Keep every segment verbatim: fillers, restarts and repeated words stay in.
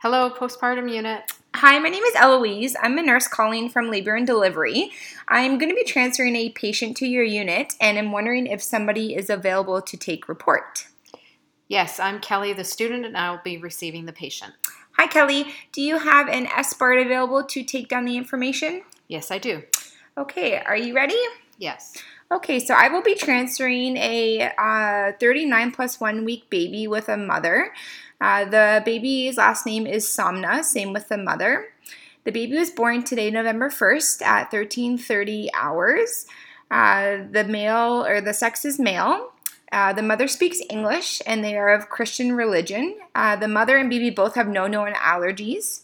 Hello, postpartum unit. Hi, my name is Eloise. I'm a nurse calling from Labor and Delivery. I'm going to be transferring a patient to your unit, and I'm wondering if somebody is available to take report. Yes, I'm Kelly, the student, and I will be receiving the patient. Hi, Kelly. Do you have an S BART available to take down the information? Yes, I do. Okay, are you ready? Yes. Okay, so I will be transferring a uh, thirty-nine plus one week baby with a mother. Uh, the baby's last name is Somna, same with the mother. The baby was born today, November first at thirteen thirty hours. Uh, the male, or the sex is male. Uh, the mother speaks English, and they are of Christian religion. Uh, the mother and baby both have no known allergies.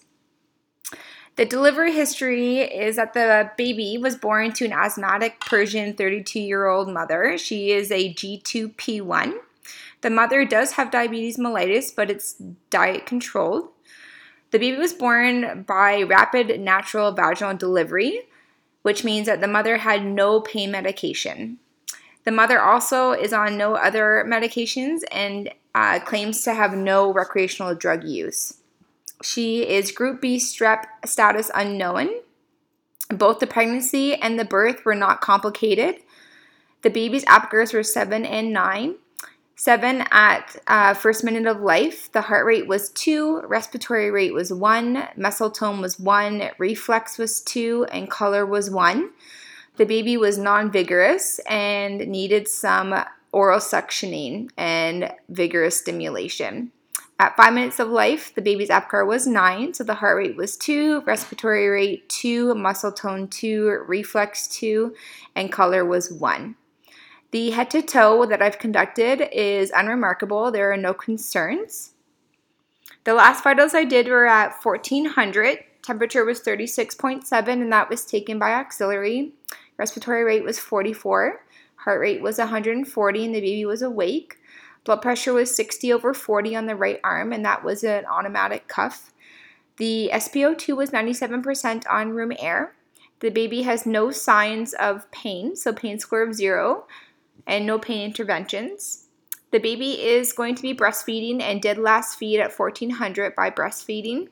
The delivery history is that the baby was born to an asthmatic Persian thirty-two-year-old mother. She is a G two P one. The mother does have diabetes mellitus, but it's diet controlled. The baby was born by rapid natural vaginal delivery, which means that the mother had no pain medication. The mother also is on no other medications and uh, claims to have no recreational drug use. She is Group B strep status unknown. Both the pregnancy and the birth were not complicated. The baby's Apgars were seven and nine. seven at uh, first minute of life. The heart rate was two, respiratory rate was one, muscle tone was one, reflex was two, and color was one. The baby was non-vigorous and needed some oral suctioning and vigorous stimulation. At five minutes of life, the baby's Apgar was nine, so the heart rate was two, respiratory rate two, muscle tone two, reflex two, and color was one. The head to toe that I've conducted is unremarkable. There are no concerns. The last vitals I did were at fourteen hundred. Temperature was thirty-six point seven, and that was taken by auxiliary. Respiratory rate was forty-four. Heart rate was one hundred forty, and the baby was awake. Blood pressure was sixty over forty on the right arm, and that was an automatic cuff. The S p O two was ninety-seven percent on room air. The baby has no signs of pain, so pain score of zero, and no pain interventions. The baby is going to be breastfeeding and did last feed at fourteen hundred by breastfeeding.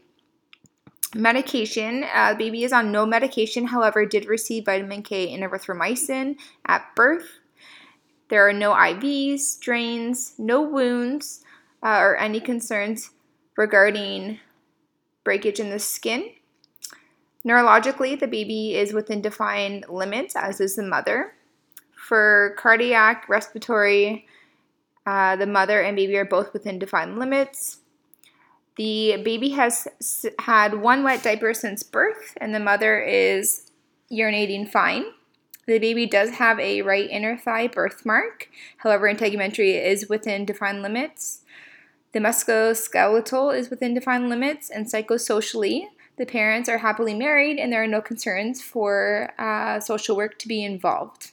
Medication, uh, the baby is on no medication, however, did receive vitamin K and erythromycin at birth. There are no I Vs, drains, no wounds, uh, or any concerns regarding breakage in the skin. Neurologically, the baby is within defined limits, as is the mother. For cardiac, respiratory, uh, the mother and baby are both within defined limits. The baby has s- had one wet diaper since birth, and the mother is urinating fine. The baby does have a right inner thigh birthmark. However, integumentary is within defined limits. The musculoskeletal is within defined limits, and psychosocially, the parents are happily married, and there are no concerns for uh, social work to be involved.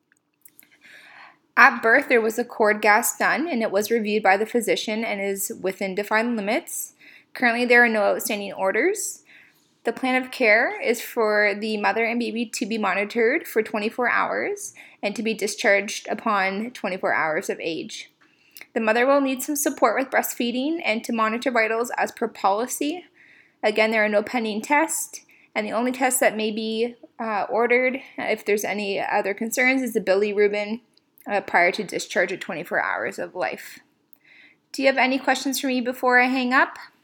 At birth, there was a cord gas done, and it was reviewed by the physician and is within defined limits. Currently, there are no outstanding orders. The plan of care is for the mother and baby to be monitored for twenty-four hours and to be discharged upon twenty-four hours of age. The mother will need some support with breastfeeding and to monitor vitals as per policy. Again, there are no pending tests, and the only test that may be uh, ordered, if there's any other concerns, is the bilirubin uh, prior to discharge at twenty-four hours of life. Do you have any questions for me before I hang up?